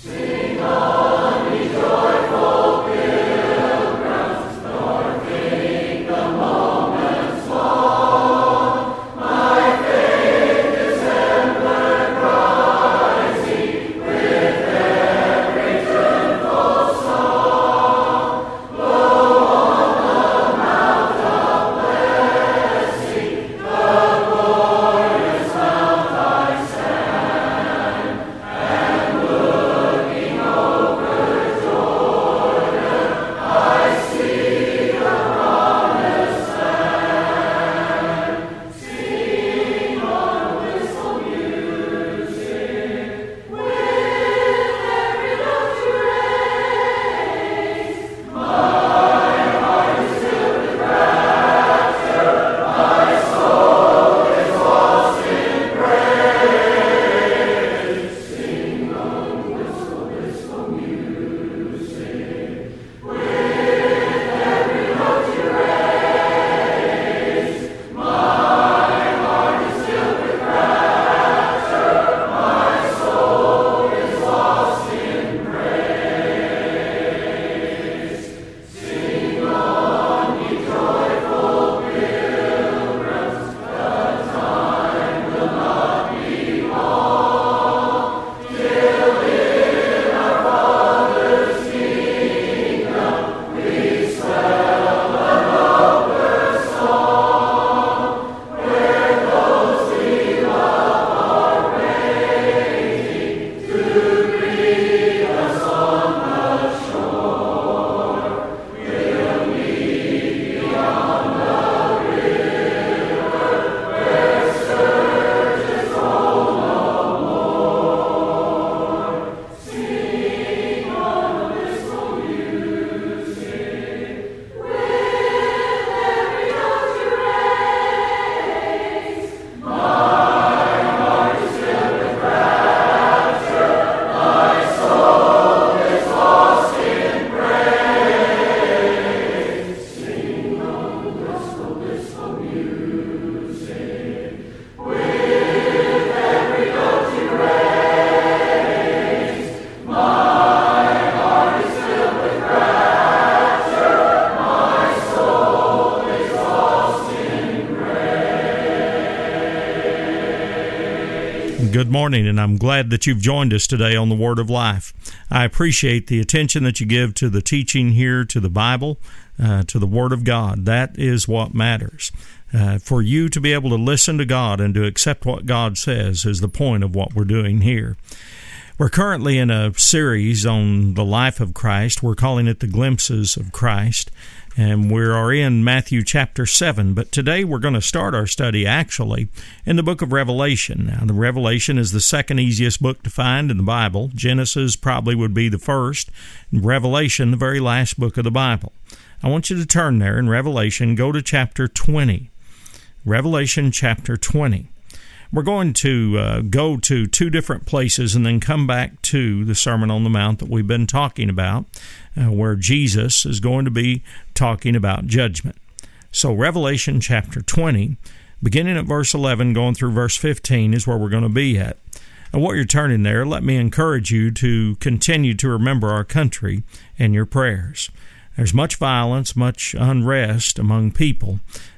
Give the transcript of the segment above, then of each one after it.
Good morning, and I'm glad that you've joined us today on the Word of Life. I appreciate the attention that you give to the teaching here, to the Bible, to the Word of God. That is what matters. For you to be able to listen to God and to accept what God says is the point of what we're doing here. We're currently in a series on the life of Christ. We're calling it The Glimpses of Christ, and we are in Matthew chapter 7. But today we're going to start our study actually in the book of Revelation. Now, the Revelation is the second easiest book to find in the Bible. Genesis probably would be the first, and Revelation the very last book of the Bible. I want you to turn there in Revelation, go to chapter 20. Revelation chapter 20. We're going to go to two different places and then come back to the Sermon on the Mount that we've been talking about, where Jesus is going to be talking about judgment. So Revelation chapter 20, beginning at verse 11, going through verse 15 is where we're going to be at. And while you're turning there, let me encourage you to continue to remember our country in your prayers. There's much violence, much unrest among people.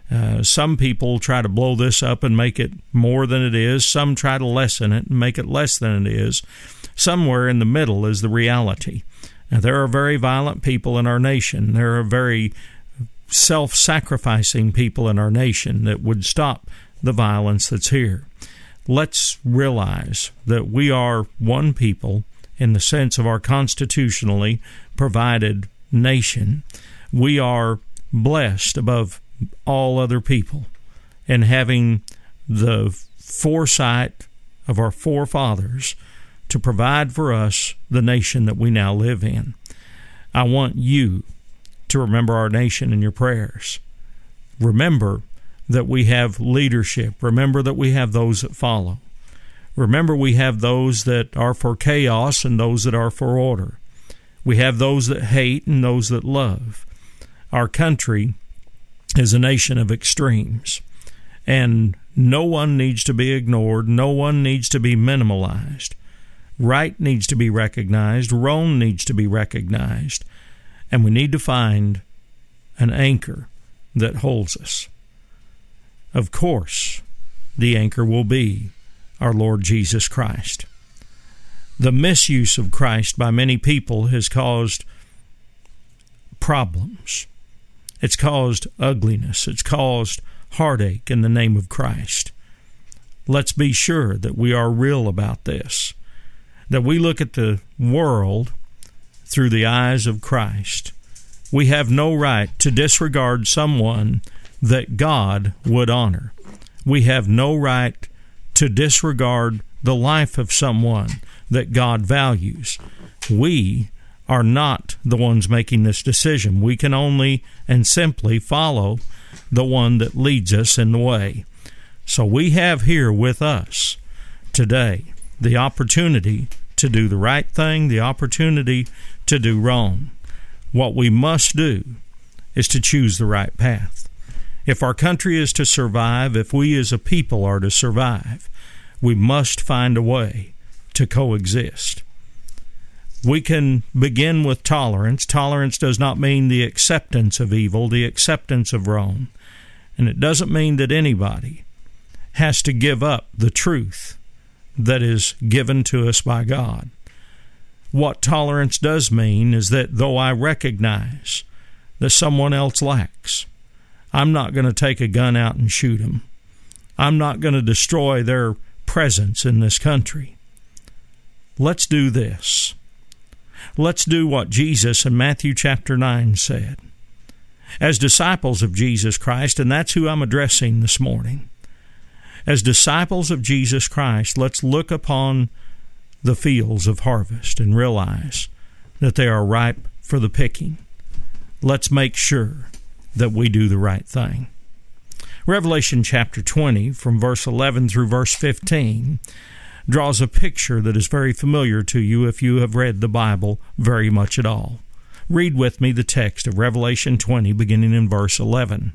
Some people try to blow this up and make it more than it is. Some try to lessen it and make it less than it is. Somewhere in the middle is the reality. Now, there are very violent people in our nation. There are very self-sacrificing people in our nation that would stop the violence that's here. Let's realize that we are one people in the sense of our constitutionally provided nation. We are blessed above all other people in having the foresight of our forefathers to provide for us the nation that we now live in. I want you to remember our nation in your prayers. Remember that we have leadership. Remember that we have those that follow. Remember we have those that are for chaos and those that are for order. We have those that hate and those that love. Our country is a nation of extremes, and no one needs to be ignored. No one needs to be minimalized. Right needs to be recognized. Wrong needs to be recognized. And we need to find an anchor that holds us. Of course, the anchor will be our Lord Jesus Christ. The misuse of Christ by many people has caused problems. It's caused ugliness. It's caused heartache in the name of Christ. Let's be sure that we are real about this, that we look at the world through the eyes of Christ. We have no right to disregard someone that God would honor. We have no right to disregard the life of someone that God values. We are not the ones making this decision. We can only and simply follow the one that leads us in the way. So we have here with us today the opportunity to do the right thing, the opportunity to do wrong. What we must do is to choose the right path. If our country is to survive, if we as a people are to survive, we must find a way to coexist. We can begin with tolerance. Tolerance does not mean the acceptance of evil, the acceptance of wrong. And it doesn't mean that anybody has to give up the truth that is given to us by God. What tolerance does mean is that though I recognize that someone else lacks, I'm not going to take a gun out and shoot them. I'm not going to destroy their presence in this country. Let's do this. Let's do what Jesus in Matthew chapter 9 said. As disciples of Jesus Christ, and that's who I'm addressing this morning, as disciples of Jesus Christ, let's look upon the fields of harvest and realize that they are ripe for the picking. Let's make sure that we do the right thing. Revelation chapter 20, from verse 11 through verse 15, draws a picture that is very familiar to you if you have read the Bible very much at all. Read with me the text of Revelation 20, beginning in verse 11.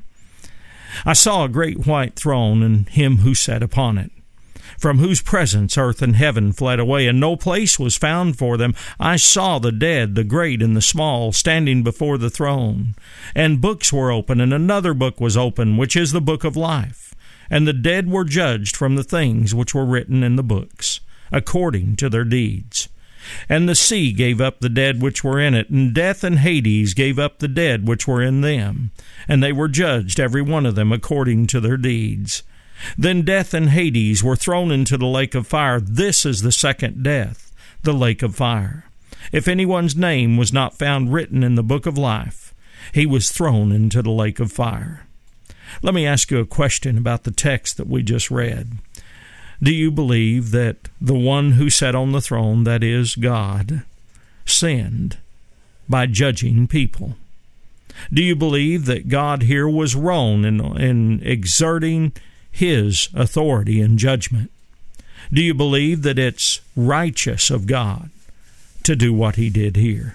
I saw a great white throne and him who sat upon it, from whose presence earth and heaven fled away, and no place was found for them. I saw the dead, the great and the small, standing before the throne. And books were open, and another book was open, which is the book of life. And the dead were judged from the things which were written in the books, according to their deeds. And the sea gave up the dead which were in it, and death and Hades gave up the dead which were in them. And they were judged, every one of them, according to their deeds. Then death and Hades were thrown into the lake of fire. This is the second death, the lake of fire. If anyone's name was not found written in the book of life, he was thrown into the lake of fire. Let me ask you a question about the text that we just read. Do you believe that the one who sat on the throne, that is God, sinned by judging people? Do you believe that God here was wrong in exerting His authority and judgment? Do you believe that it's righteous of God to do what He did here?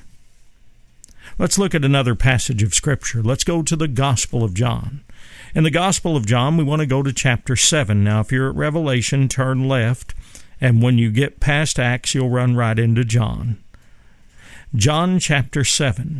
Let's look at another passage of Scripture. Let's go to the Gospel of John. In the Gospel of John, we want to go to chapter 7. Now, if you're at Revelation, turn left, and when you get past Acts, you'll run right into John. John chapter 7.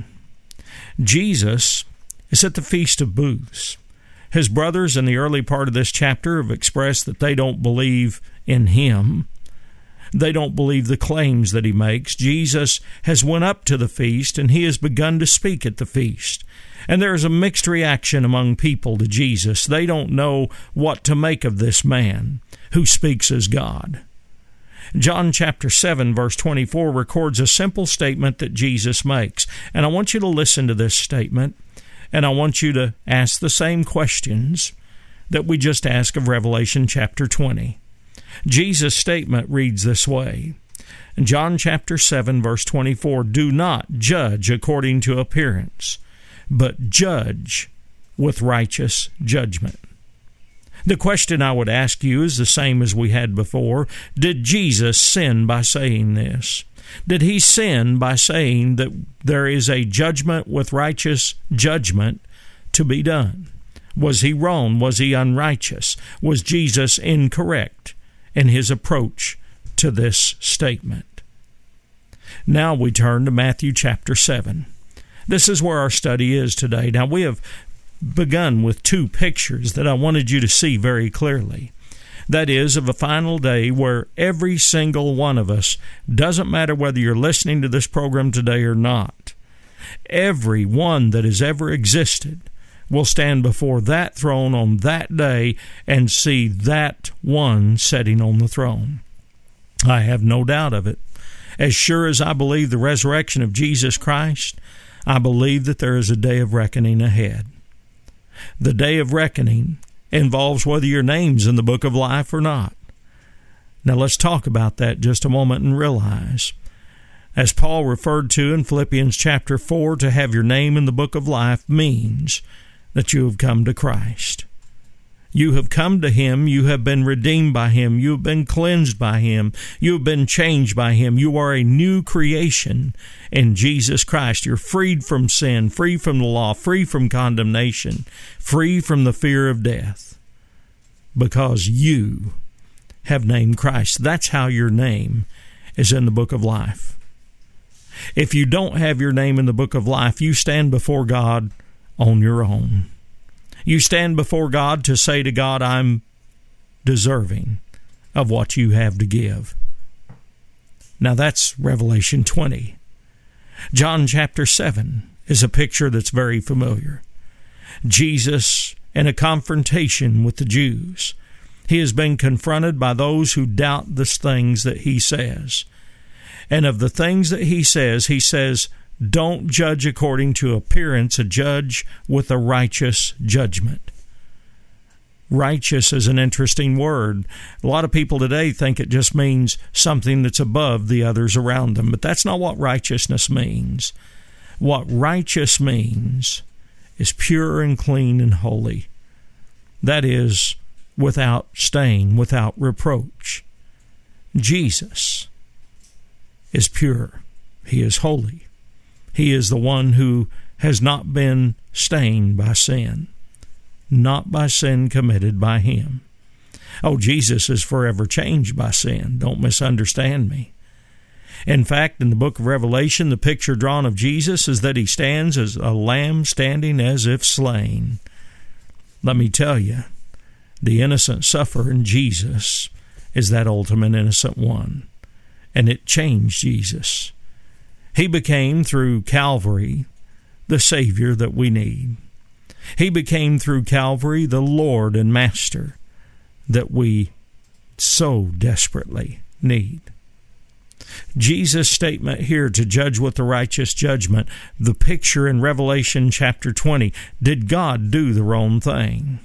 Jesus is at the Feast of Booths. His brothers in the early part of this chapter have expressed that they don't believe in Him. They don't believe the claims that He makes. Jesus has went up to the feast, and He has begun to speak at the feast. And there is a mixed reaction among people to Jesus. They don't know what to make of this man who speaks as God. John chapter 7, verse 24 records a simple statement that Jesus makes. And I want you to listen to this statement, and I want you to ask the same questions that we just asked of Revelation chapter 20. Jesus' statement reads this way. In John chapter 7, verse 24, "Do not judge according to appearance, but judge with righteous judgment." The question I would ask you is the same as we had before. Did Jesus sin by saying this? Did He sin by saying that there is a judgment with righteous judgment to be done? Was He wrong? Was He unrighteous? Was Jesus incorrect in His approach to this statement? Now we turn to Matthew chapter 7. This is where our study is today. Now we have begun with two pictures that I wanted you to see very clearly. That is, of a final day where every single one of us, doesn't matter whether you're listening to this program today or not, every one that has ever existed will stand before that throne on that day and see that one sitting on the throne. I have no doubt of it. As sure as I believe the resurrection of Jesus Christ, I believe that there is a day of reckoning ahead. The day of reckoning involves whether your name's in the book of life or not. Now let's talk about that just a moment and realize, as Paul referred to in Philippians chapter 4, to have your name in the book of life means that you have come to Christ. You have come to Him. You have been redeemed by Him. You have been cleansed by Him. You have been changed by Him. You are a new creation in Jesus Christ. You're freed from sin, free from the law, free from condemnation, free from the fear of death, because you have named Christ. That's how your name is in the book of life. If you don't have your name in the book of life, you stand before God on your own. You stand before God to say to God, I'm deserving of what you have to give. Now that's Revelation 20. John chapter 7 is a picture that's very familiar. Jesus in a confrontation with the Jews. He has been confronted by those who doubt the things that He says. And of the things that He says, don't judge according to appearance, judge with a righteous judgment. Righteous is an interesting word. A lot of people today think it just means something that's above the others around them, but that's not what righteousness means. What righteous means is pure and clean and holy. That is, without stain, without reproach. Jesus is pure. He is holy. He is the one who has not been stained by sin, not by sin committed by Him. Oh, Jesus is forever changed by sin. Don't misunderstand me. In fact, in the book of Revelation, the picture drawn of Jesus is that He stands as a lamb standing as if slain. Let me tell you, the innocent sufferer in Jesus is that ultimate innocent one, and it changed Jesus. He became, through Calvary, the Savior that we need. He became, through Calvary, the Lord and Master that we so desperately need. Jesus' statement here to judge with the righteous judgment, the picture in Revelation chapter 20, did God do the wrong thing?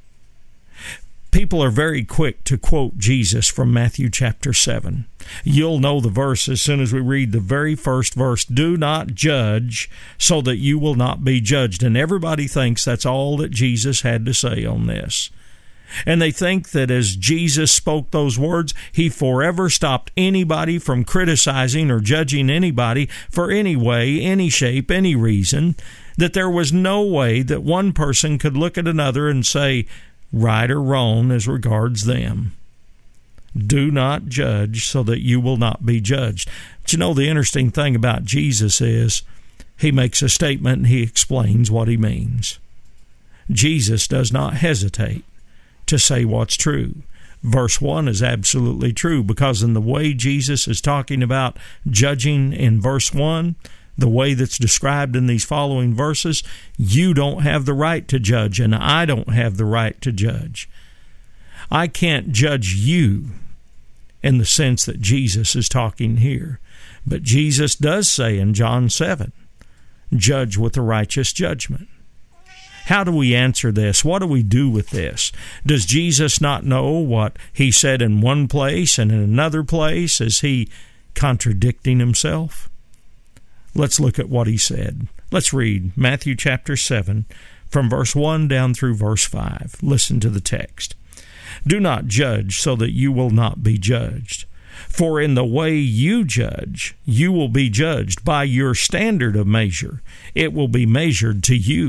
People are very quick to quote Jesus from Matthew chapter 7. You'll know the verse as soon as we read the very first verse. Do not judge so that you will not be judged. And everybody thinks that's all that Jesus had to say on this. And they think that as Jesus spoke those words, He forever stopped anybody from criticizing or judging anybody for any way, any shape, any reason, that there was no way that one person could look at another and say, right or wrong as regards them. Do not judge so that you will not be judged. But you know, the interesting thing about Jesus is He makes a statement and He explains what He means. Jesus does not hesitate to say what's true. Verse 1 is absolutely true, because in the way Jesus is talking about judging in verse 1, the way that's described in these following verses, you don't have the right to judge, and I don't have the right to judge. I can't judge you in the sense that Jesus is talking here. But Jesus does say in John 7, judge with a righteous judgment. How do we answer this? What do we do with this? Does Jesus not know what He said in one place and in another place? Is He contradicting Himself? Let's look at what He said. Let's read Matthew chapter 7 from verse 1 down through verse 5. Listen to the text. Do not judge so that you will not be judged. For in the way you judge, you will be judged. By your standard of measure, it will be measured to you.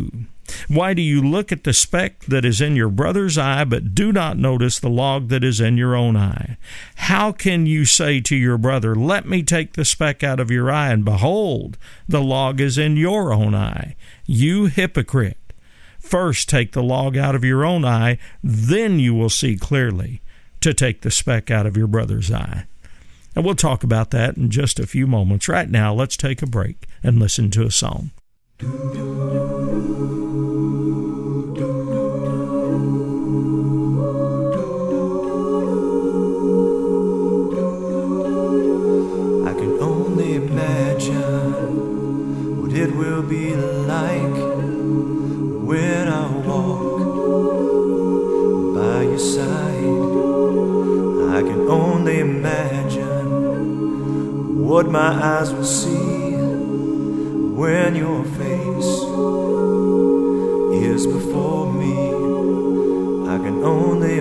Why do you look at the speck that is in your brother's eye, but do not notice the log that is in your own eye? How can you say to your brother, let me take the speck out of your eye, and behold, the log is in your own eye? You hypocrite! First take the log out of your own eye, then you will see clearly to take the speck out of your brother's eye. And we'll talk about that in just a few moments. Right now, let's take a break and listen to a song. It will be like when I walk by your side. I can only imagine what my eyes will see when your face is before me. I can only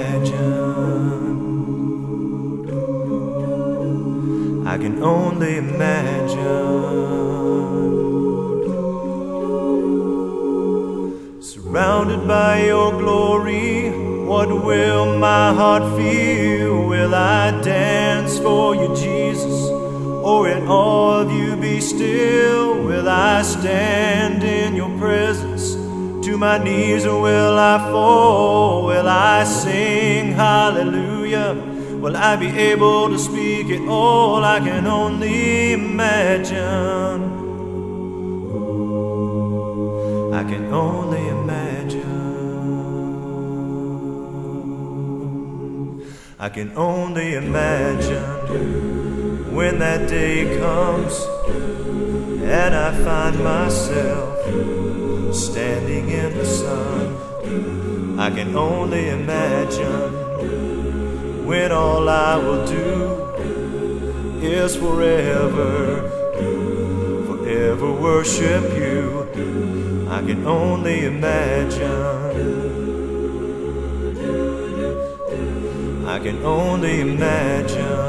imagine. I can only imagine. Surrounded by your glory, what will my heart feel? Will I dance for you, Jesus? Or in awe of you be still? Will I stand in your presence? To my knees or will I fall? Will I sing hallelujah? Will I be able to speak it all? I can only imagine. I can only imagine. I can only imagine when that day comes and I find myself standing in the sun. I can only imagine when all I will do is forever worship you. I can only imagine. I can only imagine.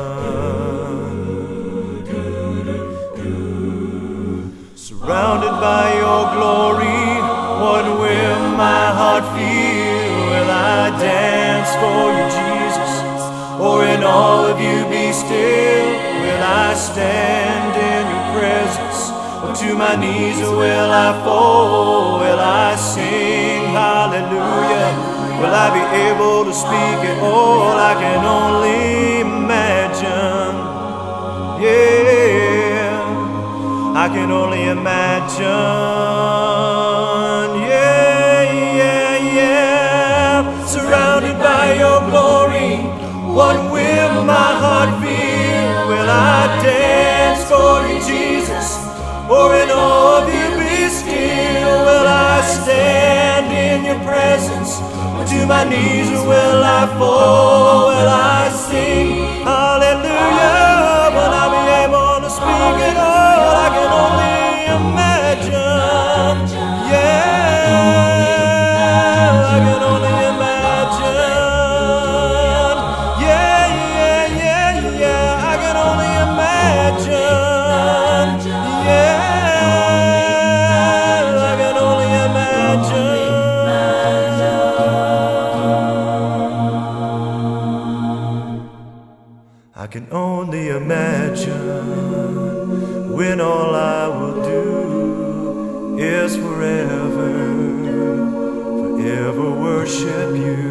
Surrounded by your glory, what will my heart feel? Will I dance for you, Jesus? Or in all of you be still? Will I stand in your presence? Or to my knees or will I fall? Will I sing hallelujah? Will I be able to speak it all? I can only imagine. Yeah, I can only imagine. Yeah. Surrounded by your glory, what will my heart feel? Will I dance for you, Jesus? Or in awe of you be still? Will I stand in your presence? Or to my knees or will I fall? Will I sing hallelujah? Will I be able to speak it all? I can only imagine. Yeah, I can only imagine. Yeah, I can only imagine. I can only imagine when all I will do is forever worship you.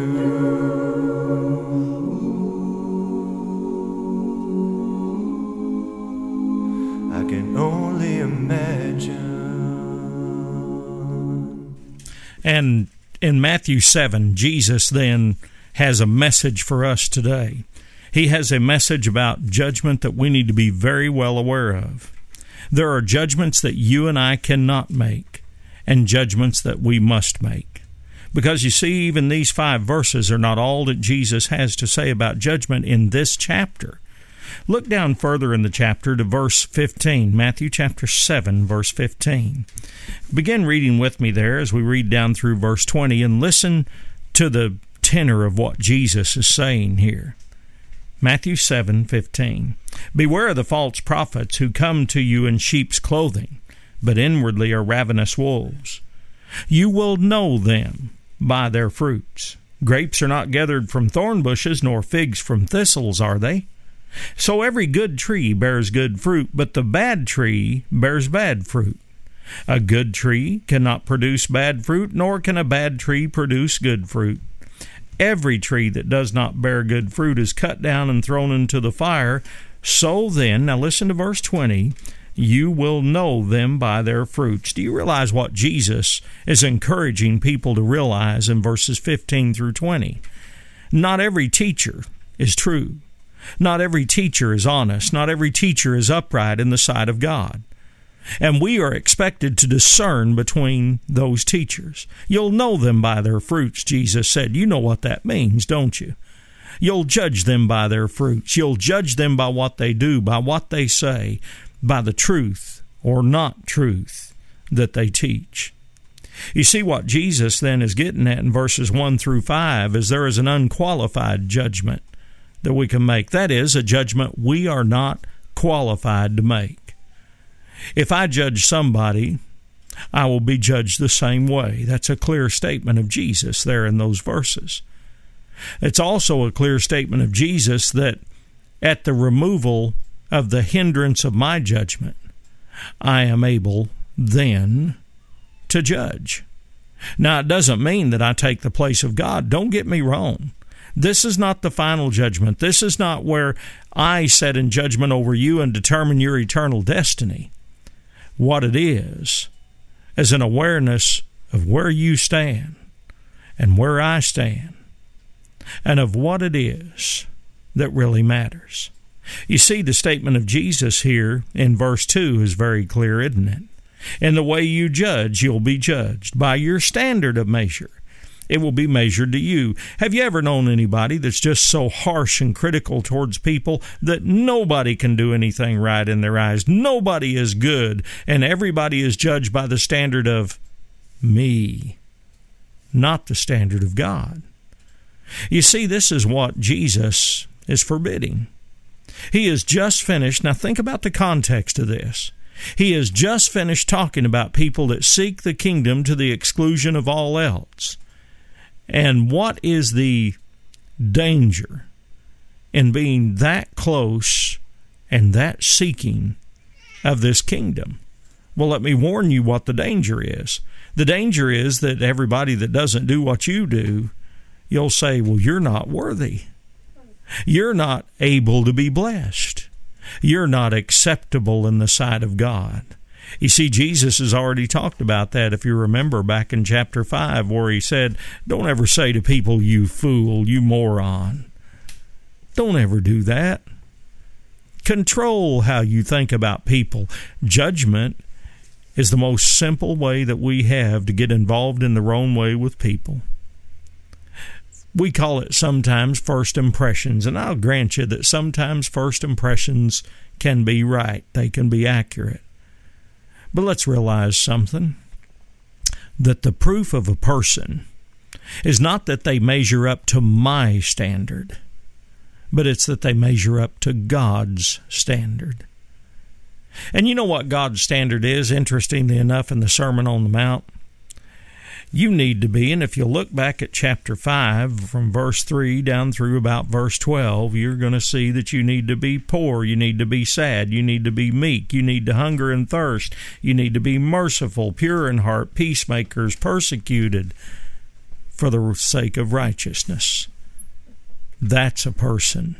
I can only imagine. And in Matthew 7, Jesus then has a message for us today. He has a message about judgment that we need to be very well aware of. There are judgments that you and I cannot make, and judgments that we must make. Because you see, even these 5 verses are not all that Jesus has to say about judgment in this chapter. Look down further in the chapter to verse 15, Matthew chapter 7, verse 15. Begin reading with me there as we read down through verse 20 and listen to the tenor of what Jesus is saying here. Matthew 7:15. Beware of the false prophets who come to you in sheep's clothing, but inwardly are ravenous wolves. You will know them by their fruits. Grapes are not gathered from thorn bushes, nor figs from thistles, are they? So every good tree bears good fruit, but the bad tree bears bad fruit. A good tree cannot produce bad fruit, nor can a bad tree produce good fruit. Every tree that does not bear good fruit is cut down and thrown into the fire. So then, now listen to verse 20, you will know them by their fruits. Do you realize what Jesus is encouraging people to realize in verses 15 through 20? Not every teacher is true. Not every teacher is honest. Not every teacher is upright in the sight of God. And we are expected to discern between those teachers. You'll know them by their fruits, Jesus said. You know what that means, don't you? You'll judge them by their fruits. You'll judge them by what they do, by what they say, by the truth or not truth that they teach. You see, what Jesus then is getting at in verses 1 through 5 is there is an unqualified judgment that we can make. That is, a judgment we are not qualified to make. If I judge somebody, I will be judged the same way. That's a clear statement of Jesus there in those verses. It's also a clear statement of Jesus that at the removal of the hindrance of my judgment, I am able then to judge. Now, it doesn't mean that I take the place of God. Don't get me wrong. This is not the final judgment. This is not where I set in judgment over you and determine your eternal destiny. What it is an awareness of where you stand and where I stand and of what it is that really matters. You see, the statement of Jesus here in verse 2 is very clear, isn't it? In the way you judge, you'll be judged. By your standard of measure, it will be measured to you. Have you ever known anybody that's just so harsh and critical towards people that nobody can do anything right in their eyes? Nobody is good, and everybody is judged by the standard of me, not the standard of God. You see, this is what Jesus is forbidding. He has just finished, now think about the context of this. He has just finished talking about people that seek the kingdom to the exclusion of all else. And what is the danger in being that close and that seeking of this kingdom? Well, let me warn you what the danger is. The danger is that everybody that doesn't do what you do, you'll say, well, you're not worthy. You're not able to be blessed. You're not acceptable in the sight of God. You see, Jesus has already talked about that, if you remember, back in chapter 5, where he said, don't ever say to people, you fool, you moron. Don't ever do that. Control how you think about people. Judgment is the most simple way that we have to get involved in the wrong way with people. We call it sometimes first impressions, and I'll grant you that sometimes first impressions can be right. They can be accurate. But let's realize something, that the proof of a person is not that they measure up to my standard, but it's that they measure up to God's standard. And you know what God's standard is, interestingly enough, in the Sermon on the Mount? You need to be, and if you look back at chapter 5, from verse 3 down through about verse 12, you're going to see that you need to be poor, you need to be sad, you need to be meek, you need to hunger and thirst, you need to be merciful, pure in heart, peacemakers, persecuted for the sake of righteousness. That's a person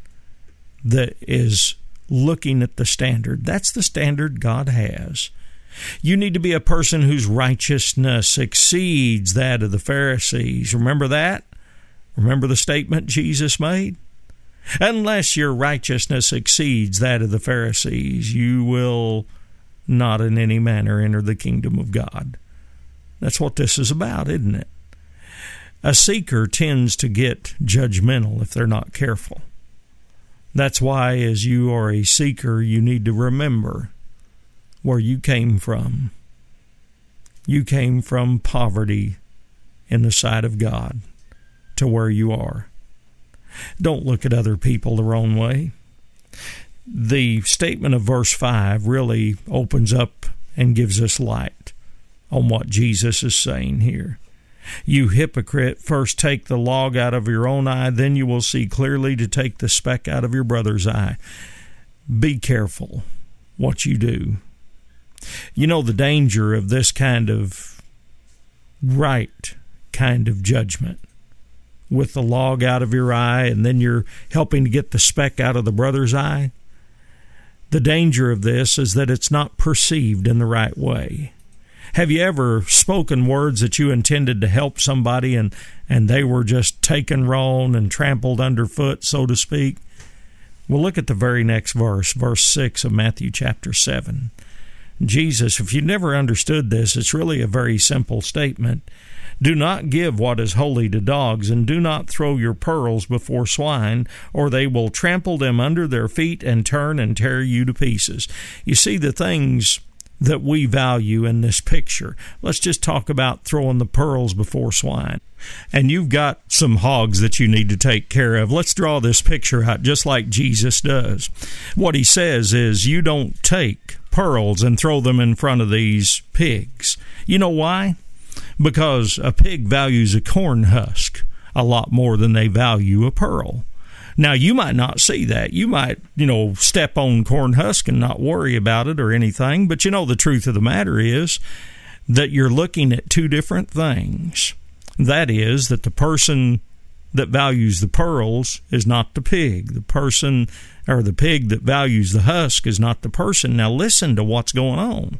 that is looking at the standard. That's the standard God has. You need to be a person whose righteousness exceeds that of the Pharisees. Remember that? Remember the statement Jesus made? Unless your righteousness exceeds that of the Pharisees, you will not in any manner enter the kingdom of God. That's what this is about, isn't it? A seeker tends to get judgmental if they're not careful. That's why, as you are a seeker, you need to remember where you came from. You came from poverty in the sight of God to where you are. Don't look at other people the wrong way. The statement of verse 5 really opens up and gives us light on what Jesus is saying here. You hypocrite, first take the log out of your own eye, then you will see clearly to take the speck out of your brother's eye. Be careful what you do. You know the danger of this kind of right kind of judgment, with the log out of your eye and then you're helping to get the speck out of the brother's eye. The danger of this is that it's not perceived in the right way. Have you ever spoken words that you intended to help somebody and they were just taken wrong and trampled underfoot, so to speak? Well, look at the very next verse, verse 6 of Matthew chapter 7. Jesus, if you've never understood this, it's really a very simple statement. Do not give what is holy to dogs, and do not throw your pearls before swine, or they will trample them under their feet and turn and tear you to pieces. You see, the things that we value in this picture. Let's just talk about throwing the pearls before swine. And you've got some hogs that you need to take care of. Let's draw this picture out just like Jesus does. What he says is, you don't take pearls and throw them in front of these pigs. You know why? Because a pig values a corn husk a lot more than they value a pearl. Now, you might not see that. You might, step on corn husk and not worry about it or anything. But the truth of the matter is that you're looking at two different things. That is, that the person that values the pearls is not the pig. The person or the pig that values the husk is not the person. Now, listen to what's going on.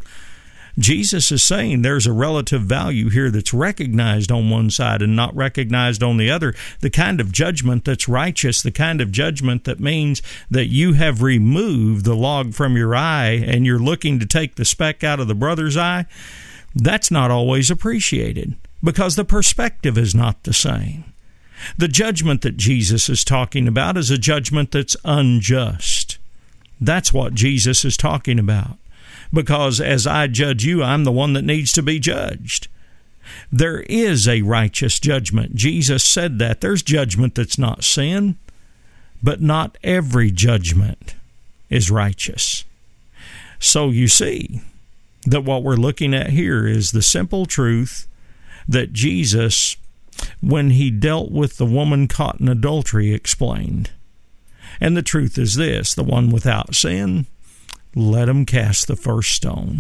Jesus is saying there's a relative value here that's recognized on one side and not recognized on the other. The kind of judgment that's righteous, the kind of judgment that means that you have removed the log from your eye and you're looking to take the speck out of the brother's eye, that's not always appreciated because the perspective is not the same. The judgment that Jesus is talking about is a judgment that's unjust. That's what Jesus is talking about. Because as I judge you, I'm the one that needs to be judged. There is a righteous judgment. Jesus said that. There's judgment that's not sin, but not every judgment is righteous. So you see that what we're looking at here is the simple truth that Jesus, when he dealt with the woman caught in adultery, explained. And the truth is this, the one without sin, let him cast the first stone.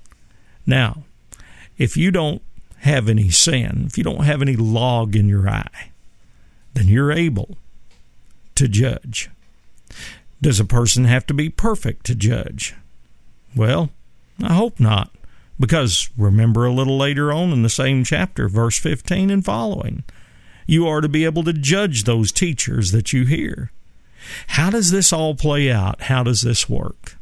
Now, if you don't have any sin, if you don't have any log in your eye, then you're able to judge. Does a person have to be perfect to judge? Well, I hope not, because remember a little later on in the same chapter, verse 15 and following, you are to be able to judge those teachers that you hear. How does this all play out? How does this work?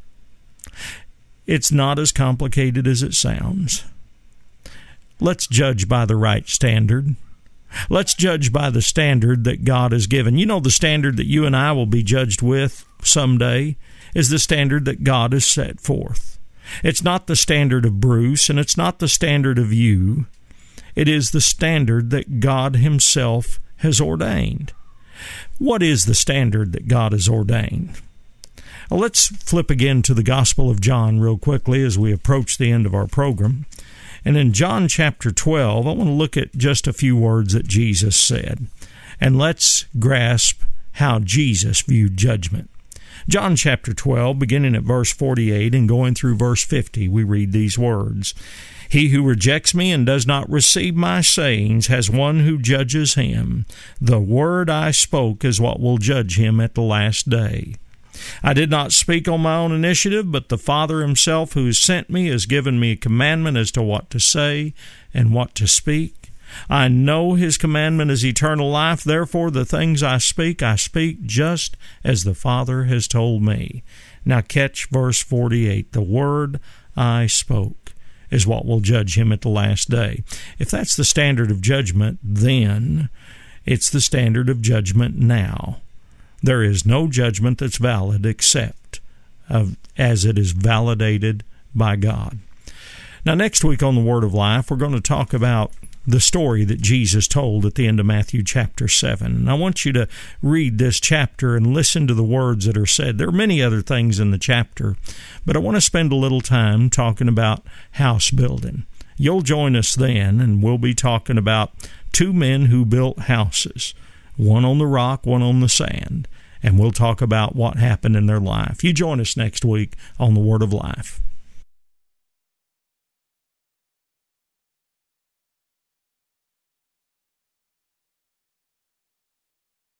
It's not as complicated as it sounds. Let's judge by the right standard. Let's judge by the standard that God has given. The standard that you and I will be judged with someday is the standard that God has set forth. It's not the standard of Bruce, and it's not the standard of you. It is the standard that God himself has ordained. What is the standard that God has ordained? Well, let's flip again to the Gospel of John real quickly as we approach the end of our program. And in John chapter 12, I want to look at just a few words that Jesus said. And let's grasp how Jesus viewed judgment. John chapter 12, beginning at verse 48 and going through verse 50, we read these words. He who rejects me and does not receive my sayings has one who judges him. The word I spoke is what will judge him at the last day. I did not speak on my own initiative, but the Father himself who has sent me has given me a commandment as to what to say and what to speak. I know his commandment is eternal life. Therefore, the things I speak just as the Father has told me. Now catch verse 48. The word I spoke is what will judge him at the last day. If that's the standard of judgment, then it's the standard of judgment now. There is no judgment that's valid except as it is validated by God. Now, next week on the Word of Life, we're going to talk about the story that Jesus told at the end of Matthew chapter 7. And I want you to read this chapter and listen to the words that are said. There are many other things in the chapter, but I want to spend a little time talking about house building. You'll join us then, and we'll be talking about two men who built houses, one on the rock, one on the sand, and we'll talk about what happened in their life. You join us next week on the Word of Life.